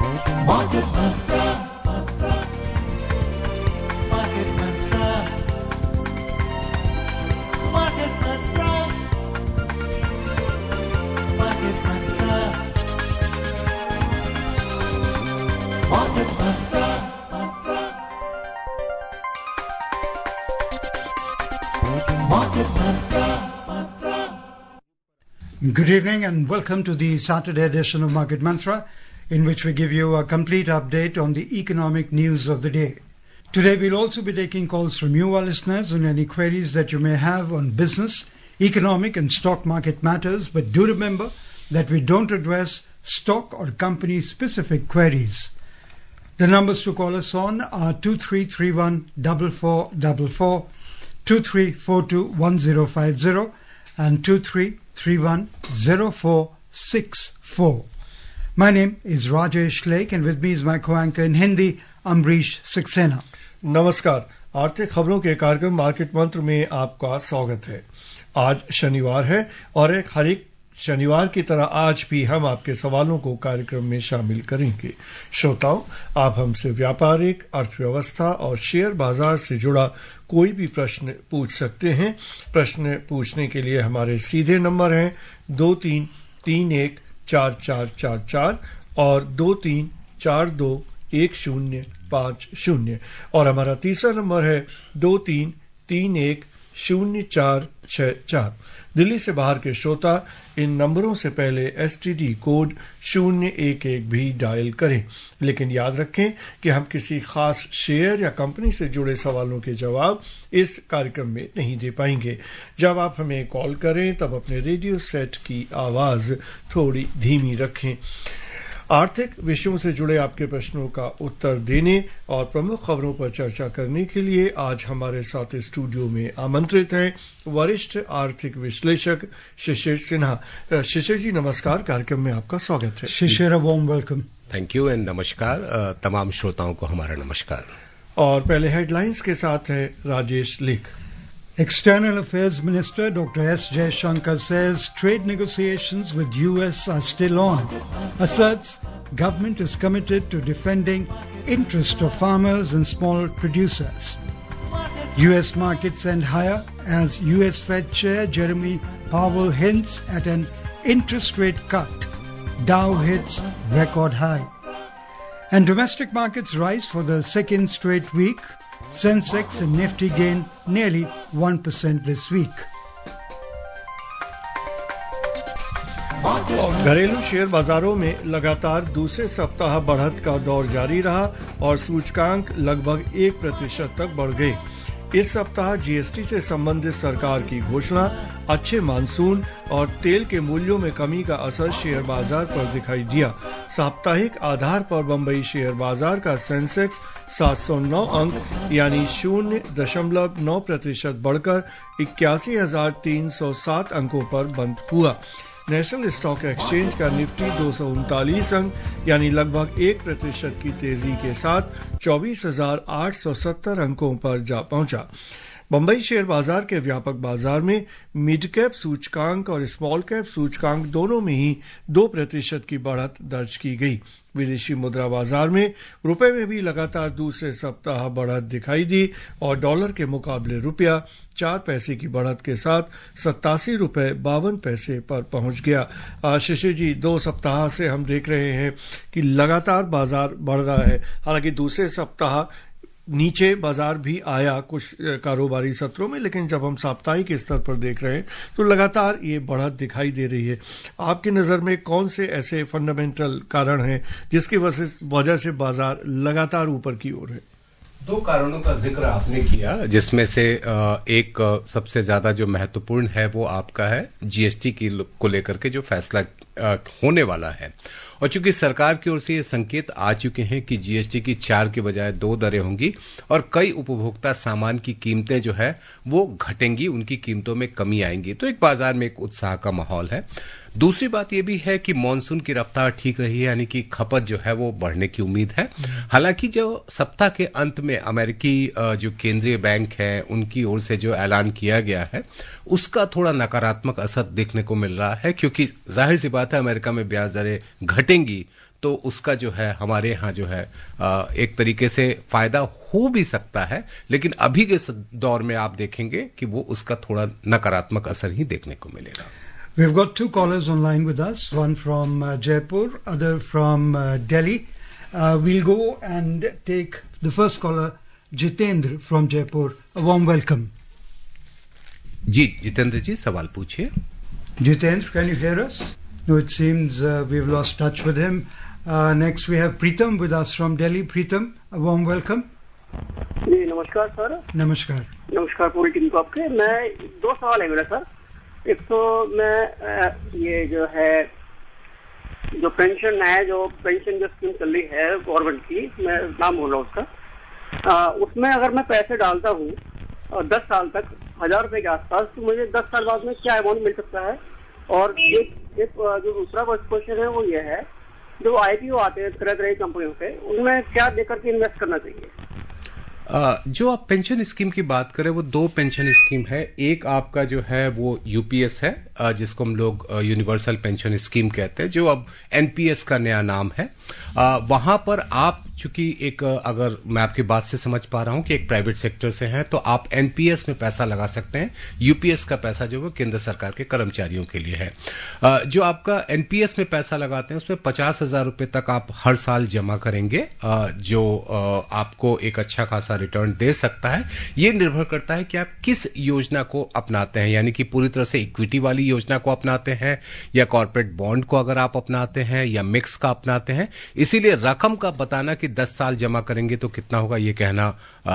Market Mantra. Market Mantra. Market Mantra. Market Mantra. Market Mantra. Market Mantra. Good evening and welcome to the Saturday edition of Market Mantra, in which we give you a complete update on the economic news of the day. Today we'll also be taking calls from you, our listeners, on any queries that you may have on business, economic and stock market matters, but do remember that we don't address stock or company specific queries. The numbers to call us on are 2331 4444, 23421050 and 23310464. My name is Rajesh Lake and with me is my co-anchor in Hindi, Ambrish Saxena. नमस्कार। आर्थिक खबरों के कार्यक्रम market मंत्र में आपका स्वागत है। आज शनिवार है और हर एक शनिवार की तरह आज भी हम आपके सवालों को कार्यक्रम में शामिल करेंगे। श्रोताओं, आप हमसे व्यापारिक, अर्थव्यवस्था और शेयर बाजार से जुड़ा कोई भी प्रश्न पूछ सकते हैं। प्रश्न पूछने के लिए हमारे सीधे नंबर हैं 23314444 और 23421050 और हमारा तीसरा नंबर है 23310464। दिल्ली से बाहर के श्रोता इन नंबरों से पहले एसटीडी कोड 011 भी डायल करें, लेकिन याद रखें कि हम किसी खास शेयर या कंपनी से जुड़े सवालों के जवाब इस कार्यक्रम में नहीं दे पाएंगे। जब आप हमें कॉल करें तब अपने रेडियो सेट की आवाज थोड़ी धीमी रखें। आर्थिक विषयों से जुड़े आपके प्रश्नों का उत्तर देने और प्रमुख खबरों पर चर्चा करने के लिए आज हमारे साथ स्टूडियो में आमंत्रित हैं वरिष्ठ आर्थिक विश्लेषक शिशिर सिन्हा। शिशिर जी नमस्कार, कार्यक्रम में आपका स्वागत है। Shishir, a warm welcome. Thank you and namaskar. तमाम श्रोताओं को हमारा नमस्कार। और पहले हेडलाइंस के साथ है राजेश लेख। External Affairs Minister Dr. S. Jaishankar says trade negotiations with US are still on. Asserts government is committed to defending interest of farmers and small producers. US markets end higher as US Fed Chair Jeremy Powell hints at an interest rate cut. Dow hits record high. And domestic markets rise for the second straight week. Sensex and Nifty gain nearly 1% this week. घरेलू share बाजारों में लगातार दूसरे सप्ताह बढ़त का दौर जारी रहा और सूचकांक लगभग 1% तक बढ़ गए। इस सप्ताह जीएसटी से संबंधित सरकार की घोषणा, अच्छे मानसून और तेल के मूल्यों में कमी का असर शेयर बाजार पर दिखाई दिया। साप्ताहिक आधार पर बंबई शेयर बाजार का सेंसेक्स 709 अंक यानी 0.9% बढ़कर 81,307 अंकों पर बंद हुआ। नेशनल स्टॉक एक्सचेंज का निफ्टी 239 अंक यानी लगभग 1% की तेजी के साथ 24,870 अंकों पर जा पहुंचा। बंबई शेयर बाजार के व्यापक बाजार में मिड कैप सूचकांक और स्मॉल कैप सूचकांक दोनों में ही 2% की बढ़त दर्ज की गई। विदेशी मुद्रा बाजार में रुपए में भी लगातार दूसरे सप्ताह बढ़त दिखाई दी और डॉलर के मुकाबले रुपया 4 पैसे की बढ़त के साथ 87 रुपए 52 पैसे पर पहुंच गया। शिशिर जी, 2 सप्ताह से हम देख रहे हैं कि लगातार बाजार बढ़ रहा है। हालांकि दूसरे सप्ताह नीचे बाजार भी आया कुछ कारोबारी सत्रों में, लेकिन जब हम साप्ताहिक स्तर पर देख रहे हैं तो लगातार ये बढ़त दिखाई दे रही है। आपकी नजर में कौन से ऐसे फंडामेंटल कारण हैं जिसकी वजह से बाजार लगातार ऊपर की ओर है? 2 कारणों का जिक्र आपने किया, जिसमें से एक सबसे ज्यादा जो महत्वपूर्ण है वो आपका है जीएसटी को लेकर के जो फैसला होने वाला है। और चूंकि सरकार की ओर से ये संकेत आ चुके हैं कि जीएसटी की 4 की बजाय 2 दरें होंगी और कई उपभोक्ता सामान की कीमतें जो है वो घटेंगी, उनकी कीमतों में कमी आएंगी, तो एक बाजार में एक उत्साह का माहौल है। दूसरी बात यह भी है कि मानसून की रफ्तार ठीक रही है, यानी कि खपत जो है वो बढ़ने की उम्मीद है। हालांकि जो सप्ताह के अंत में अमेरिकी जो केंद्रीय बैंक है उनकी ओर से जो ऐलान किया गया है उसका थोड़ा नकारात्मक असर देखने को मिल रहा है, क्योंकि जाहिर सी बात है अमेरिका में ब्याज दरें घटेंगी तो उसका जो है हमारे यहाँ जो है एक तरीके से फायदा हो भी सकता है, लेकिन अभी के दौर में आप देखेंगे कि वो उसका थोड़ा नकारात्मक असर ही देखने को मिलेगा। We've got two callers online with us, one from Jaipur, other from Delhi. We'll go and take the first caller, Jitendra from Jaipur. A warm welcome. जी जितेंद्र जी, सवाल पूछिए। Jitendra, can you hear us? No, it seems we've lost touch with him. Next we have Pritam with us from Delhi. Pritam, a warm welcome. जी नमस्कार sir. नमस्कार। नमस्कार पूरी team को आपके। मैं दो सवाल है मेरा सर। एक तो मैं ये जो है जो पेंशन है, जो पेंशन जो स्कीम चल रही है गवर्नमेंट की, मैं नाम बोल रहा हूँ उसका, उसमें अगर मैं पैसे डालता हूँ 10 साल तक 1000 रुपए के आसपास, तो मुझे 10 साल बाद में क्या अमाउंट मिल सकता है? और एक जो दूसरा क्वेश्चन है वो ये है, जो IPO आते हैं तरह तरह की कंपनियों के, उनमें क्या देकर के इन्वेस्ट करना चाहिए? जो आप पेंशन स्कीम की बात करें, वो दो पेंशन स्कीम है। एक आपका जो है वो यूपीएस है, जिसको हम लोग यूनिवर्सल पेंशन स्कीम कहते हैं, जो अब एनपीएस का नया नाम है। वहां पर आप चूंकि एक, अगर मैं आपकी बात से समझ पा रहा हूं कि एक प्राइवेट सेक्टर से हैं, तो आप एनपीएस में पैसा लगा सकते हैं। यूपीएस का पैसा जो है केंद्र सरकार के कर्मचारियों के लिए है। जो आपका एनपीएस में पैसा लगाते हैं उसमें 50,000 रुपए तक आप हर साल जमा करेंगे, जो आपको एक अच्छा खासा रिटर्न दे सकता है। ये निर्भर करता है कि आप किस योजना को अपनाते हैं, यानी कि पूरी तरह से इक्विटी वाली योजना को अपनाते हैं या कॉर्पोरेट बॉन्ड को अगर आप अपनाते हैं या मिक्स का अपनाते हैं। इसीलिए रकम का बताना कि 10 साल जमा करेंगे तो कितना होगा, ये कहना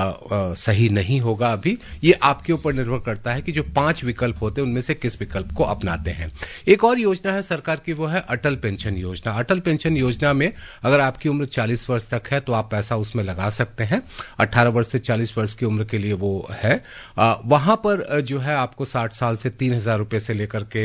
सही नहीं होगा। अभी ये आपके ऊपर निर्भर करता है कि जो 5 विकल्प होते हैं उनमें से किस विकल्प को अपनाते हैं। एक और योजना है सरकार की, वो है अटल पेंशन योजना। अटल पेंशन योजना में अगर आपकी उम्र 40 वर्ष तक है तो आप पैसा उसमें लगा सकते हैं। 18 वर्ष से 40 वर्ष की उम्र के लिए वो है। वहां पर जो है आपको 60 साल से 3,000 रुपए से लेकर के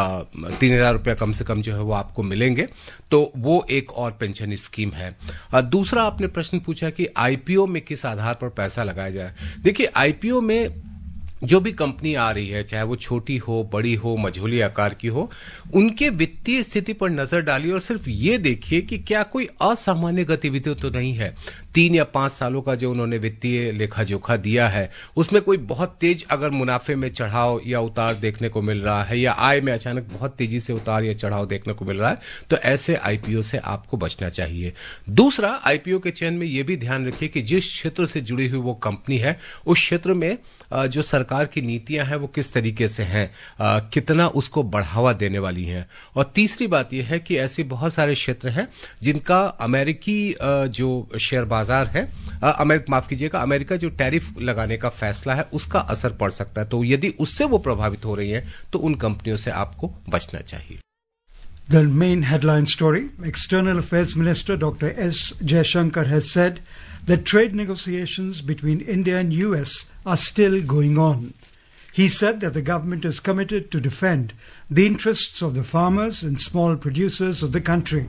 3,000 रुपया कम से कम जो है वो आपको मिलेंगे। तो वो एक और पेंशन स्कीम है। दूसरा आपने प्रश्न पूछा कि आईपीओ में किस आधार पर पैसा लगाया जाए। देखिए, आईपीओ में जो भी कंपनी आ रही है, चाहे वो छोटी हो, बड़ी हो, मझोली आकार की हो, उनके वित्तीय स्थिति पर नजर डालिए और सिर्फ ये देखिए कि क्या कोई असामान्य गतिविधि तो नहीं है। 3 या 5 सालों का जो उन्होंने वित्तीय लेखा जोखा दिया है, उसमें कोई बहुत तेज अगर मुनाफे में चढ़ाव या उतार देखने को मिल रहा है, या आय में अचानक बहुत तेजी से उतार या चढ़ाव देखने को मिल रहा है, तो ऐसे आईपीओ से आपको बचना चाहिए। दूसरा, आईपीओ के चयन में यह भी ध्यान रखिए कि जिस क्षेत्र से जुड़ी हुई वो कंपनी है, उस क्षेत्र में जो सरकार की नीतियां हैं वो किस तरीके से हैं, कितना उसको बढ़ावा देने वाली हैं। और तीसरी बात यह है कि ऐसे बहुत सारे क्षेत्र हैं जिनका अमेरिकी जो शेयर बाजार है, माफ कीजिएगा, अमेरिका जो टैरिफ लगाने का फैसला है उसका असर पड़ सकता है। तो यदि उससे वो प्रभावित हो रही हैं तो उन कंपनियों से आपको बचना चाहिए। The main headline story: External Affairs Minister Dr. S. Jaishankar has said that trade negotiations between India and US are still going on. He said that the government is committed to defend the interests of the farmers and small producers of the country.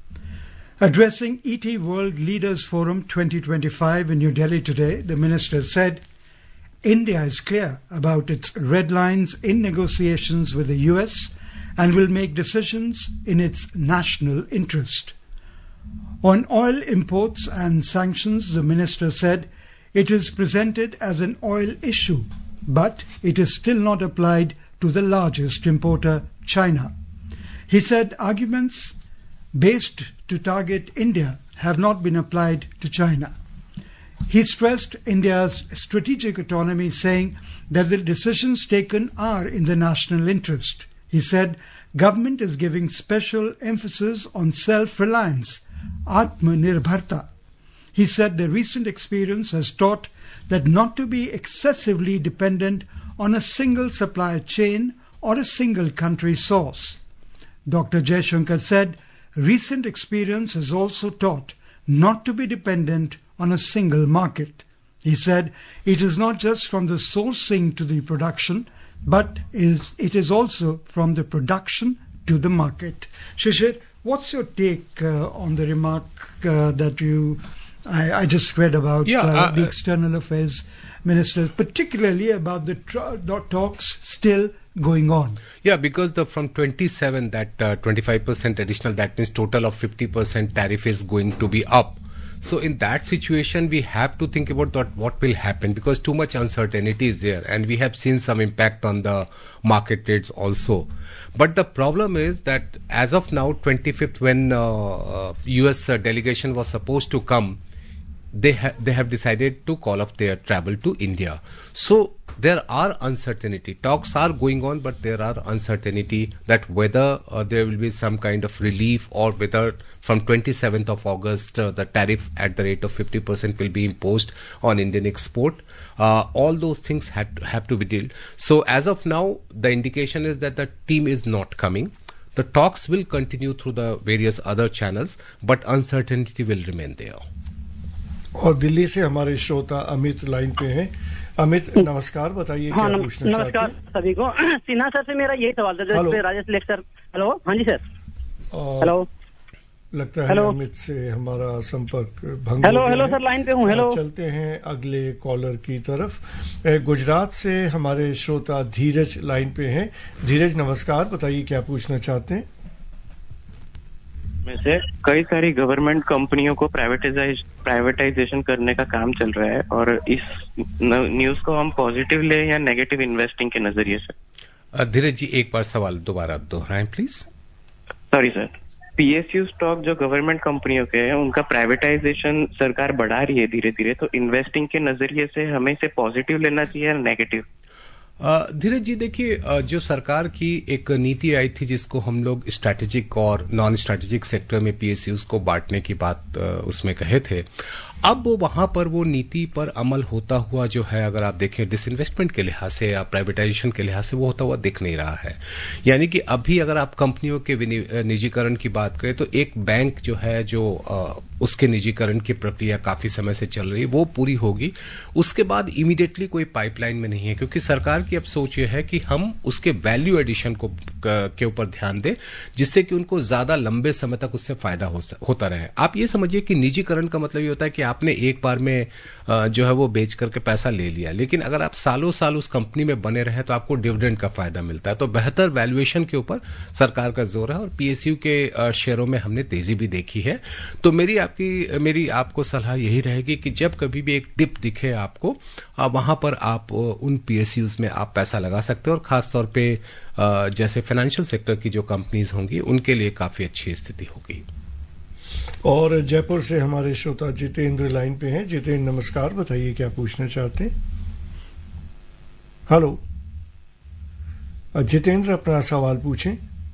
Addressing ET World Leaders Forum 2025 in New Delhi today, the minister said, India is clear about its red lines in negotiations with the US and will make decisions in its national interest. On oil imports and sanctions, the minister said it is presented as an oil issue, but it is still not applied to the largest importer, China. He said arguments based to target India have not been applied to China. He stressed India's strategic autonomy, saying that the decisions taken are in the national interest. He said government is giving special emphasis on self-reliance, Atmanirbharta. He said the recent experience has taught that not to be excessively dependent on a single supply chain or a single country source. Dr. Jaishankar said recent experience has also taught not to be dependent on a single market. He said it is not just from the sourcing to the production, but it is also from the production to the market. Shishir, what's your take on the remark that you I just read about the External Affairs Minister, particularly about the talks still going on. Yeah, because from 27, that 25% additional, that means total of 50% tariff is going to be up. So in that situation, we have to think about what will happen, because too much uncertainty is there, and we have seen some impact on the market rates also. But the problem is that as of now, 25th, when US delegation was supposed to come, they have decided to call off their travel to India. So there are uncertainty. Talks are going on, but there are uncertainty that whether there will be some kind of relief, or whether from 27th of August the tariff at the rate of 50% will be imposed on Indian export. All those things have to be dealt. So as of now, the indication is that the team is not coming. The talks will continue through the various other channels, but uncertainty will remain there. और दिल्ली से हमारे श्रोता Amit line पे हैं। अमित नमस्कार, बताइए क्या पूछना चाहते हैं? नमस्कार सभी को। सिन्हा सर से मेरा यही सवाल था जो इस पे राजेश लेक्चर। हेलो, हाँ जी सर। हेलो, लगता है अमित से हमारा संपर्क भंग। हेलो सर, लाइन पे हूँ। हेलो, चलते हैं अगले कॉलर की तरफ। गुजरात से हमारे श्रोता धीरज लाइन पे हैं। धीरज नमस्कार, बताइए क्या पूछना चाहते हैं? में से कई सारी गवर्नमेंट कंपनियों को प्राइवेटाइजेशन करने का काम चल रहा है, और इस न्यूज को हम पॉजिटिव ले या नेगेटिव इन्वेस्टिंग के नजरिए से? धीरज जी, एक बार सवाल दोबारा दोहराएं please. Sorry sir, PSU stock जो गवर्नमेंट कंपनियों के हैं, उनका प्राइवेटाइजेशन सरकार बढ़ा रही है धीरे धीरे, तो इन्वेस्टिंग के नजरिए से हमें इसे पॉजिटिव लेना चाहिए या नेगेटिव? धीरज जी, देखिए, जो सरकार की एक नीति आई थी जिसको हम लोग स्ट्रैटेजिक और नॉन स्ट्रैटेजिक सेक्टर में पीएसयूज को बांटने की बात उसमें कहे थे, अब वो वहां पर वो नीति पर अमल होता हुआ जो है, अगर आप देखें डिसइन्वेस्टमेंट के लिहाज से या प्राइवेटाइजेशन के लिहाज से, वो होता हुआ दिख नहीं रहा है। यानी कि अभी अगर आप कंपनियों के निजीकरण की बात करें तो एक बैंक जो है, जो उसके निजीकरण की प्रक्रिया काफी समय से चल रही है, वो पूरी होगी। उसके बाद इमीडिएटली कोई पाइपलाइन में नहीं है, क्योंकि सरकार की अब सोच ये है कि हम उसके वैल्यू एडिशन के ऊपर ध्यान दें, जिससे कि उनको ज्यादा लंबे समय तक उससे फायदा होता रहे। आप ये समझिए कि निजीकरण का मतलब ये होता है कि आपने एक बार में जो है वो बेच करके पैसा ले लिया, लेकिन अगर आप सालों साल उस कंपनी में बने रहे तो आपको डिविडेंड का फायदा मिलता है। तो बेहतर वैल्यूएशन के ऊपर सरकार का जोर है, और पीएसयू के शेयरों में हमने तेजी भी देखी है। तो मेरी आपको सलाह यही रहेगी कि जब कभी भी एक डिप दिखे आपको, वहां पर आप उन पीएसयूज में आप पैसा लगा सकते हो, और खासतौर पे जैसे फाइनेंशियल सेक्टर की जो कंपनीज होंगी उनके लिए काफी अच्छी स्थिति होगी। और जयपुर से हमारे श्रोता जितेंद्र लाइन पे हैं। जितेंद्र नमस्कार, बताइए क्या पूछना चाहते हैं? हेलो जितेंद्र, अपना सवाल पूछें।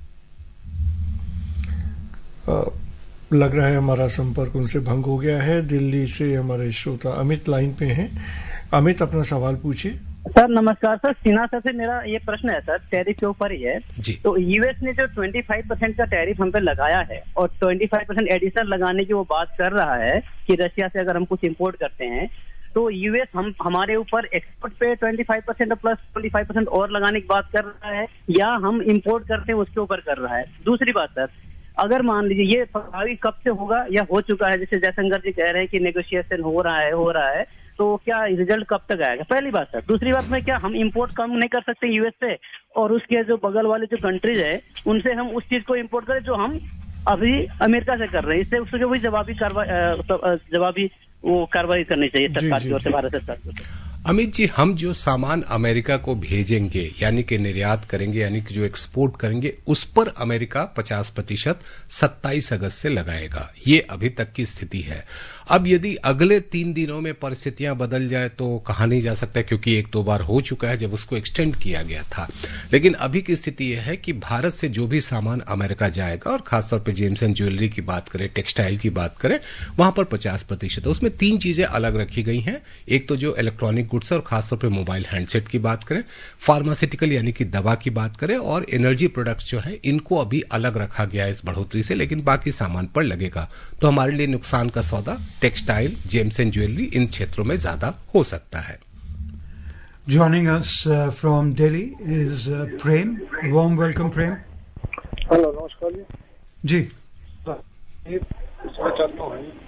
लग रहा है हमारा संपर्क उनसे भंग हो गया है। दिल्ली से हमारे श्रोता अमित लाइन पे हैं। अमित, अपना सवाल पूछिए। सर नमस्कार सर, सिन्हा सर से मेरा ये प्रश्न है सर, टैरिफ के ऊपर ही है जी। तो यूएस ने जो 25% का टैरिफ हम पे लगाया है, और 25% एडिशनल लगाने की वो बात कर रहा है कि रशिया से अगर हम कुछ इंपोर्ट करते हैं तो यूएस हमारे ऊपर एक्सपोर्ट पे 25% प्लस 25% और लगाने की बात कर रहा है, या हम इंपोर्ट करते हैं उसके ऊपर कर रहा है? दूसरी बात सर, अगर मान लीजिए ये प्रभावी कब से होगा या हो चुका है, जैसे जयशंकर जी कह रहे हैं कि नेगोशिएशन हो रहा है, तो क्या रिजल्ट कब तक आएगा? पहली बात सर। दूसरी बात में, क्या हम इंपोर्ट कम नहीं कर सकते यूएस से, और उसके जो बगल वाले जो कंट्रीज है उनसे हम उस चीज को इंपोर्ट करें जो हम अभी अमेरिका से कर रहे हैं? इससे उसके भी जवाबी वो कार्रवाई करनी चाहिए सरकार की ओर से, भारत सरकार की ओर से। अमित जी, हम जो सामान अमेरिका को भेजेंगे, यानी कि निर्यात करेंगे, यानी कि जो एक्सपोर्ट करेंगे, उस पर अमेरिका 50% 27 अगस्त से लगाएगा। ये अभी तक की स्थिति है। अब यदि अगले 3 दिनों में परिस्थितियां बदल जाए तो कहा नहीं जा सकता, क्योंकि 1-2 बार हो चुका है जब उसको एक्सटेंड किया गया था। लेकिन अभी की स्थिति यह है कि भारत से जो भी सामान अमेरिका जाएगा, और खासतौर पर जेम्स एंड ज्वेलरी की बात करें, टेक्सटाइल की बात करें, वहां पर 50% है। उसमें 3 चीजें अलग रखी गई हैं। एक तो जो इलेक्ट्रॉनिक गुड्स है, और खासतौर पर मोबाइल हैंडसेट की बात करें, फार्मास्यूटिकल यानी कि दवा की बात करें, और एनर्जी प्रोडक्ट्स जो है, इनको अभी अलग रखा गया है इस बढ़ोतरी से, लेकिन बाकी सामान पर लगेगा। तो हमारे लिए नुकसान का सौदा टेक्सटाइल, जेम्स एंड ज्वेलरी, इन क्षेत्रों में ज्यादा हो सकता है। Joining us from Delhi is Prem. A warm welcome, Prem. Hello, नमस्कार जी। जी। ये इसमें चाहता हूँ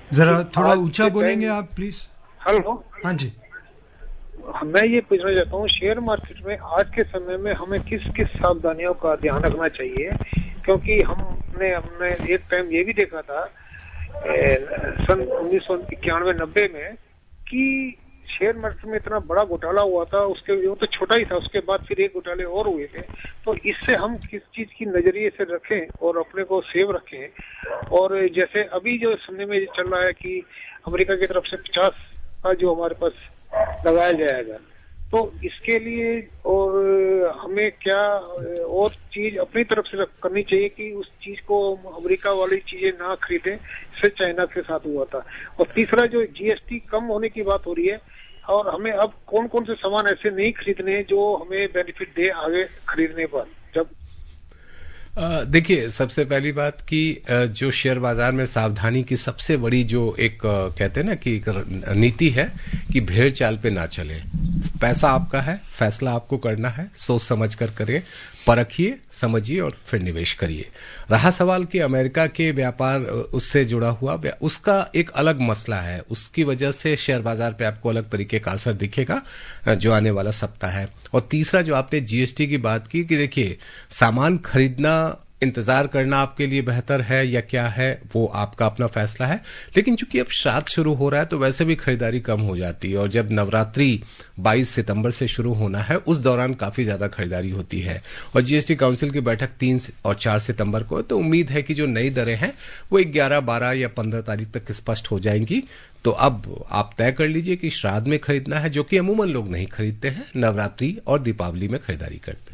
जरा थोड़ा ऊंचा बोलेंगे आप प्लीज। हेलो, हाँ जी। मैं ये पूछना चाहता हूँ, शेयर मार्केट में आज के समय में हमें किस किस सावधानियों का ध्यान रखना चाहिए? क्योंकि हमने एक टाइम ये भी देखा था सन 1991-90 में कि शेयर मार्केट में इतना बड़ा घोटाला हुआ था, उसके वो तो छोटा ही था, उसके बाद फिर एक घोटाले और हुए थे। तो इससे हम किस चीज की नजरिए से रखें और अपने को सेव रखें? और जैसे अभी जो सुनने में चल रहा है कि अमेरिका की तरफ से 50 का जो हमारे पास लगाया जाएगा, तो इसके लिए और हमें क्या और चीज अपनी तरफ से करनी चाहिए कि उस चीज को अमेरिका वाली चीजें ना खरीदें, इससे चाइना के साथ हुआ था। और तीसरा जो जीएसटी कम होने की बात हो रही है, और हमें अब कौन कौन से सामान ऐसे नहीं खरीदने जो हमें बेनिफिट दे आगे खरीदने पर? जब देखिए, सबसे पहली बात कि जो शेयर बाजार में सावधानी की सबसे बड़ी जो एक कहते हैं ना कि एक नीति है कि भेड़ चाल पे ना चले। पैसा आपका है, फैसला आपको करना है, सोच समझ कर करिए, परखिए, समझिए और फिर निवेश करिए। रहा सवाल कि अमेरिका के व्यापार उससे जुड़ा हुआ, उसका एक अलग मसला है, उसकी वजह से शेयर बाजार पे आपको अलग तरीके का असर दिखेगा जो आने वाला सप्ताह है। और तीसरा जो आपने जीएसटी की बात की कि देखिए, सामान खरीदना, इंतजार करना आपके लिए बेहतर है या क्या है, वो आपका अपना फैसला है। लेकिन चूंकि अब श्राद्ध शुरू हो रहा है तो वैसे भी खरीदारी कम हो जाती है, और जब नवरात्रि 22 सितंबर से शुरू होना है उस दौरान काफी ज्यादा खरीदारी होती है। और जीएसटी काउंसिल की बैठक 3 और 4 सितंबर को, तो उम्मीद है कि जो नई दरें हैं वो 11, 12 या 15 तारीख तक स्पष्ट हो जाएंगी। तो अब आप तय कर लीजिए कि श्राद्ध में खरीदना है, जो कि अमूमन लोग नहीं खरीदते हैं, नवरात्रि और दीपावली में खरीदारी करते हैं।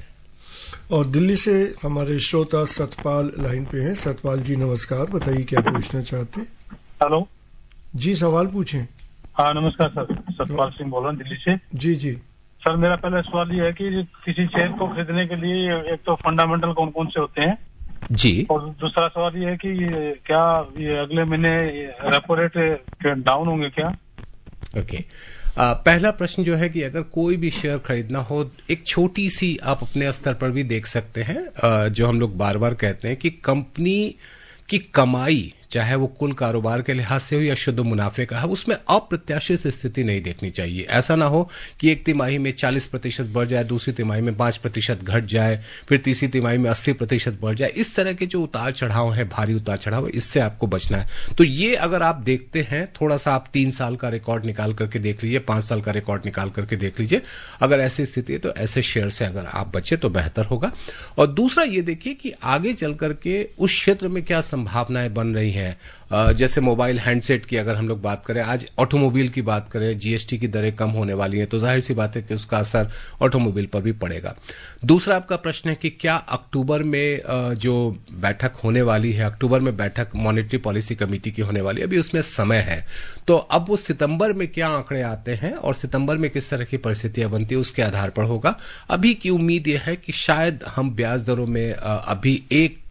और दिल्ली से हमारे श्रोता सतपाल लाइन पे हैं। सतपाल जी नमस्कार, बताइए क्या पूछना चाहते हैं? हेलो जी, सवाल पूछें। हाँ नमस्कार सर, सतपाल सिंह बोल रहा हूँ दिल्ली से। जी जी सर, मेरा पहला सवाल ये है कि किसी शेयर को खरीदने के लिए एक तो फंडामेंटल कौन कौन से होते हैं जी, और दूसरा सवाल ये है कि क्या ये अगले महीने रेपो रेट डाउन होंगे क्या? ओके। पहला प्रश्न जो है कि अगर कोई भी शेयर खरीदना हो, एक छोटी सी आप अपने स्तर पर भी देख सकते हैं, जो हम लोग बार बार कहते हैं कि कंपनी की कमाई, चाहे वो कुल कारोबार के लिहाज से हो या शुद्ध मुनाफे का है, उसमें अप्रत्याशित स्थिति नहीं देखनी चाहिए। ऐसा ना हो कि एक तिमाही में 40% बढ़ जाए, दूसरी तिमाही में 5% घट जाए, फिर तीसरी तिमाही में 80% बढ़ जाए। इस तरह के जो उतार चढ़ाव है, भारी उतार चढ़ाव, इससे आपको बचना है। तो ये अगर आप देखते हैं, थोड़ा सा आप 3 साल का रिकॉर्ड निकाल करके देख लीजिए, 5 साल का रिकॉर्ड निकाल करके देख लीजिए। अगर ऐसी स्थिति है तो ऐसे शेयर से अगर आप बचे तो बेहतर होगा। और दूसरा ये देखिए कि आगे चल करके उस क्षेत्र में क्या संभावनाएं बन रही हैं। जैसे मोबाइल हैंडसेट की अगर हम लोग बात करें, आज ऑटोमोबाइल की बात करें, जीएसटी की दरें कम होने वाली हैं, तो जाहिर सी बात है कि उसका असर ऑटोमोबाइल पर भी पड़ेगा। दूसरा आपका प्रश्न है कि क्या अक्टूबर में जो बैठक होने वाली है, अक्टूबर में बैठक मॉनेटरी पॉलिसी कमेटी की होने वाली है, अभी उसमें समय है, तो अब वो सितंबर में क्या आंकड़े आते हैं और सितंबर में किस तरह की परिस्थितियां बनती है उसके आधार पर होगा। अभी की उम्मीद यह है कि शायद हम ब्याज दरों में अभी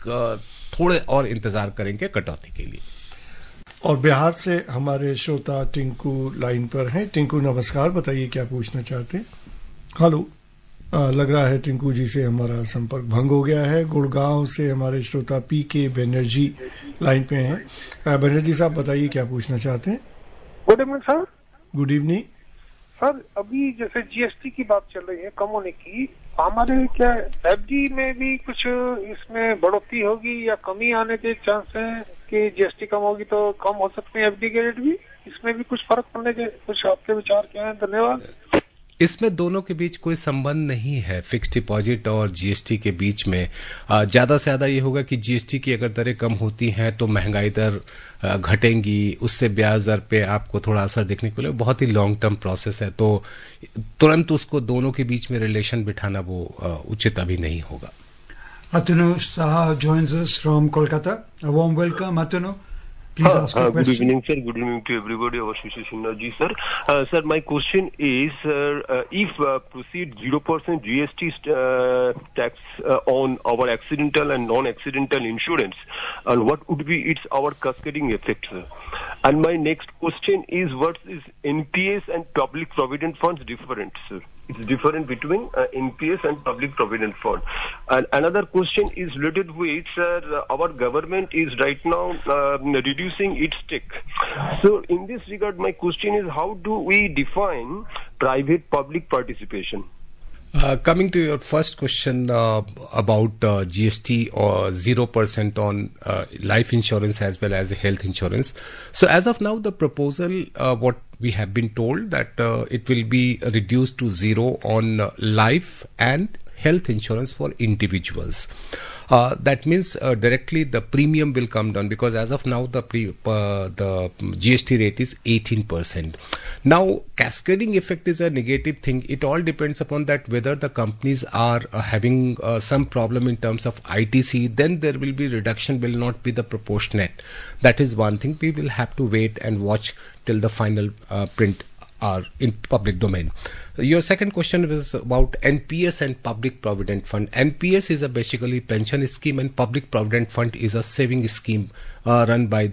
थोड़े और इंतजार करेंगे कटौती के लिए। और बिहार से हमारे श्रोता टिंकू लाइन पर हैं। टिंकू नमस्कार, बताइए क्या पूछना चाहते हैं? हेलो, लग रहा है टिंकू जी से हमारा संपर्क भंग हो गया है। गुड़गांव से हमारे श्रोता पीके बनर्जी लाइन पे हैं। बनर्जी साहब बताइए क्या पूछना चाहते हैं? Good evening sir. Good evening sir, अभी जैसे जीएसटी की बात चल रही है कम होने की, हमारे क्या एफडी में भी कुछ इसमें बढ़ोतरी होगी या कमी आने के चांस हैं कि जीएसटी कम होगी तो कम हो सकते हैं एफडी के रेट भी? इसमें भी कुछ फर्क पड़ने के कुछ आपके विचार क्या हैं? धन्यवाद। इसमें दोनों के बीच कोई संबंध नहीं है, फिक्स्ड डिपॉजिट और जीएसटी के बीच में। ज्यादा से ज्यादा ये होगा कि जीएसटी की अगर दरें कम होती हैं तो महंगाई दर घटेंगी, उससे ब्याज दर पे आपको थोड़ा असर देखने को मिलेगा। बहुत ही लॉन्ग टर्म प्रोसेस है, तो तुरंत उसको दोनों के बीच में रिलेशन बिठाना वो उचित अभी नहीं होगा। Atanu Saha joins us from Kolkata. A warm welcome, Atanu. Please ask your question. Good evening, sir. Good evening to everybody. Our Shishi Sinha ji, sir. Sir, my question is, if proceed 0% GST tax on our accidental and non-accidental insurance, and what would be our cascading effect, sir? And my next question is, what is NPS and public provident funds different, sir? it's different between NPS and public provident fund. And another question is related with our government is right now reducing its stake. So in this regard, my question is, how do we define private-public participation? Coming to your first question about GST or 0% on life insurance as well as health insurance. So as of now, the proposal, what we have been told that it will be reduced to 0 on life and health insurance for individuals. That means directly the premium will come down, because as of now the GST rate is 18%. Now cascading effect is a negative thing. It all depends upon that whether the companies are having some problem in terms of ITC, then there will be reduction, will not be the proportionate. That is one thing. We will have to wait and watch till the final print are in public domain. Your second question was about NPS and Public Provident Fund. NPS is a basically pension scheme, and Public Provident Fund is a saving scheme run by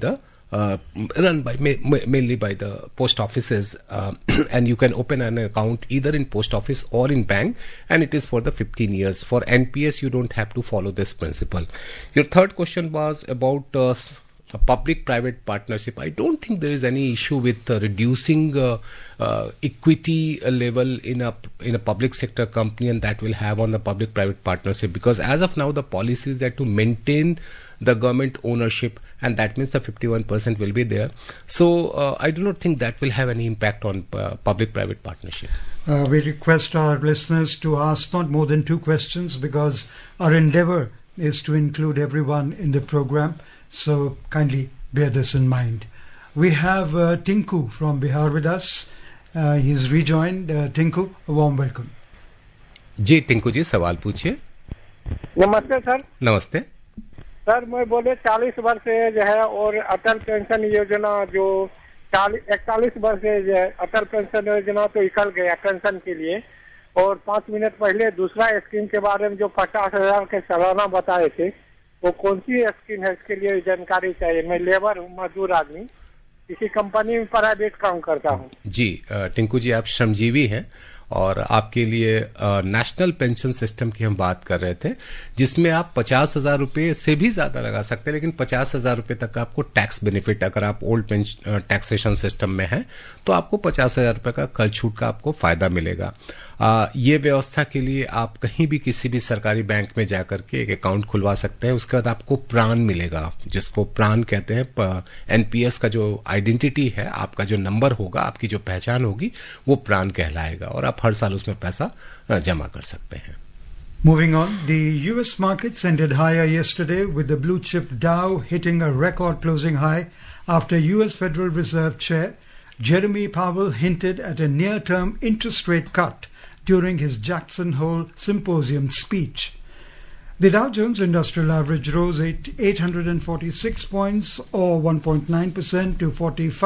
mainly by the post offices, and you can open an account either in post office or in bank, and it is for the 15 years. For NPS, you don't have to follow this principle. Your third question was about a public-private partnership. I don't think there is any issue with reducing equity level in a public sector company, and that will have on the public-private partnership, because as of now the policy is that to maintain the government ownership, and that means the 51% will be there. So I do not think that will have any impact on public-private partnership. We request our listeners to ask not more than 2 questions, because our endeavor is to include everyone in the program. So kindly bear this in mind. We have Tinku from Bihar with us. He's rejoined. Tinku, a warm welcome. जी टिंकू जी, सवाल पूछिए. नमस्ते sir. नमस्ते sir, मैं बोले 40 वर्ष as है और अटल pension योजना जो 41 वर्ष एज है, अटल पेंशन योजना तो निकल गया पेंशन के लिए, और 5 मिनट पहले दूसरा स्कीम के बारे में जो 50,000 के सालाना बताए थे, वो कौन सी स्कीम है, इसके लिए जानकारी चाहिए. मैं लेबर हूँ, मजदूर आदमी, किसी कंपनी में प्राइवेट काम करता हूँ. जी टिंकू जी, आप श्रमजीवी हैं, और आपके लिए नेशनल पेंशन सिस्टम की हम बात कर रहे थे, जिसमें आप 50,000 रुपये से भी ज्यादा लगा सकते हैं, लेकिन 50,000 रुपये तक आपको टैक्स बेनिफिट, अगर आप ओल्ड टैक्सेशन सिस्टम में हैं तो आपको 50,000 रुपये का कर छूट का आपको फायदा मिलेगा. ये व्यवस्था के लिए आप कहीं भी किसी भी सरकारी बैंक में जाकर के एक अकाउंट खुलवा सकते हैं. उसके बाद आपको प्राण मिलेगा, जिसको प्राण कहते हैं. एनपीएस का जो आइडेंटिटी है, आपका जो नंबर होगा, आपकी जो पहचान होगी, वो प्राण कहलाएगा, और आप हर साल उसमें पैसा जमा कर सकते हैं. Moving on, the US markets ended higher yesterday with the blue chip Dow hitting a record closing high after US Federal Reserve Chair Jeremy Powell hinted at a near-term interest rate cut during his Jackson Hole Symposium speech. The Dow Jones Industrial Average rose 846 points or 1.9% to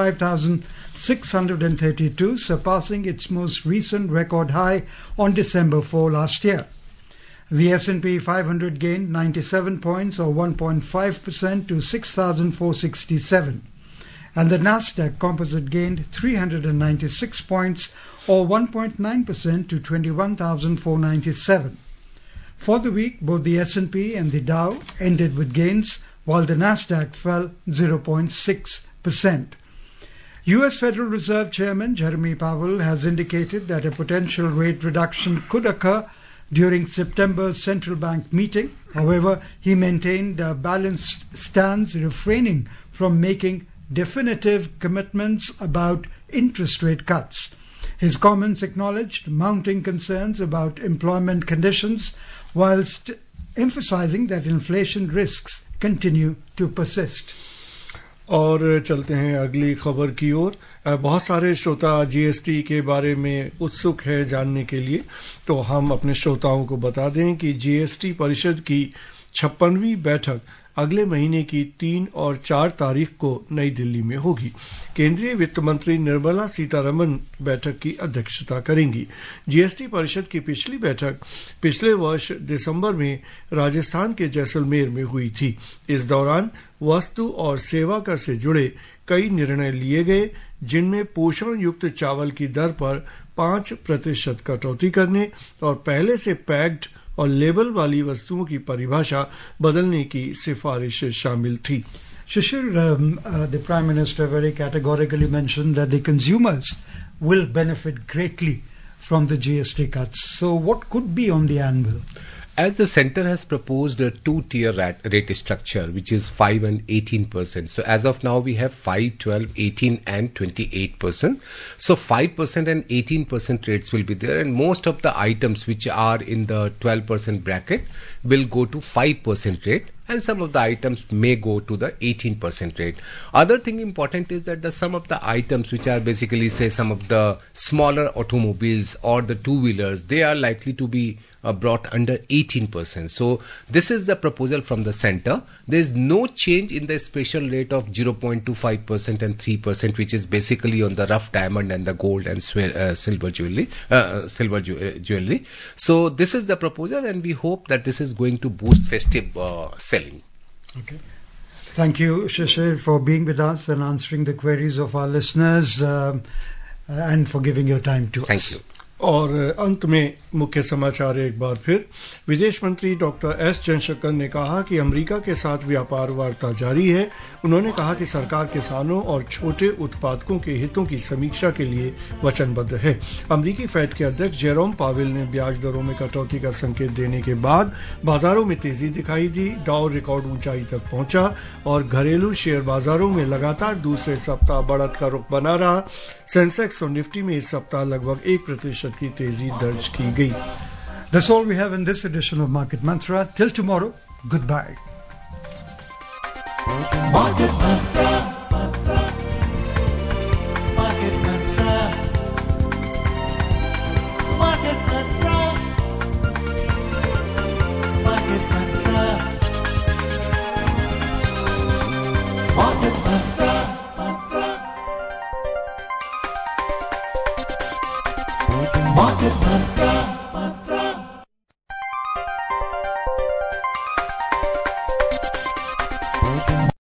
45,632, surpassing its most recent record high on December 4 last year. The S&P 500 gained 97 points or 1.5% to 6,467. And the Nasdaq Composite gained 396 points or 1.9% to 21,497. For the week, both the S&P and the Dow ended with gains, while the Nasdaq fell 0.6%. US Federal Reserve Chairman Jeremy Powell has indicated that a potential rate reduction could occur during September's central bank meeting. However, he maintained a balanced stance, refraining from making definitive commitments about interest rate cuts. His comments acknowledged mounting concerns about employment conditions, whilst emphasizing that inflation risks continue to persist. और चलते हैं अगली खबर की ओर. बहुत सारे श्रोता GST के बारे में उत्सुक है जानने के लिए, तो हम अपने श्रोताओं को बता दें कि जीएसटी परिषद की 56वीं बैठक अगले महीने की 3 और 4 तारीख को नई दिल्ली में होगी। केंद्रीय वित्त मंत्री निर्मला सीतारमण बैठक की अध्यक्षता करेंगी। जीएसटी परिषद की पिछली बैठक पिछले वर्ष दिसंबर में राजस्थान के जैसलमेर में हुई थी। इस दौरान वस्तु और सेवा कर से जुड़े कई निर्णय लिए गए, जिनमें पोषण युक्त चावल की दर पर 5% कटौती करने और पहले से पैक्ड और लेबल वाली वस्तुओं की परिभाषा बदलने की सिफारिश शामिल थी। Shishir, the Prime Minister very categorically mentioned that the consumers will benefit greatly from the GST cuts. So what could be on the anvil? As the centre has proposed a two-tier rate structure, which is 5 and 18%. So as of now, we have 5, 12, 18 and 28%. So 5% and 18% rates will be there, and most of the items which are in the 12% bracket will go to 5% rate, and some of the items may go to the 18% rate. Other thing important is that some of the items which are basically, say, some of the smaller automobiles or the two-wheelers, they are likely to be brought under 18%. So this is the proposal from the centre. There is no change in the special rate of 0.25% and 3%, which is basically on the rough diamond and the gold and silver jewelry. So this is the proposal, and we hope that this is going to boost festive selling. Okay. Thank you, Shishir, for being with us and answering the queries of our listeners and for giving your time to us. Thank you. और अंत में मुख्य समाचार एक बार फिर। विदेश मंत्री doctor S Jaishankar ने कहा कि अमेरिका के साथ व्यापार वार्ता जारी है। उन्होंने कहा कि सरकार किसानों और छोटे उत्पादकों के हितों की समीक्षा के लिए वचनबद्ध है। अमेरिकी फेड के अध्यक्ष जेरोम पावेल ने ब्याज दरों में कटौती का संकेत देने के बाद बाजारों में तेजी दिखाई दी। डाउ रिकॉर्ड ऊंचाई तक पहुंचा और घरेलू शेयर बाजारों में लगातार दूसरे सप्ताह बढ़त का रुख बना रहा। सेंसेक्स और निफ्टी में इस सप्ताह लगभग 1% की तेजी दर्ज की गई। That's all we have in this edition of Market Mantra. Till tomorrow, goodbye. Market Mantra. Market Mantra. Market Mantra. Market Mantra. Market Mantra. Market Mantra.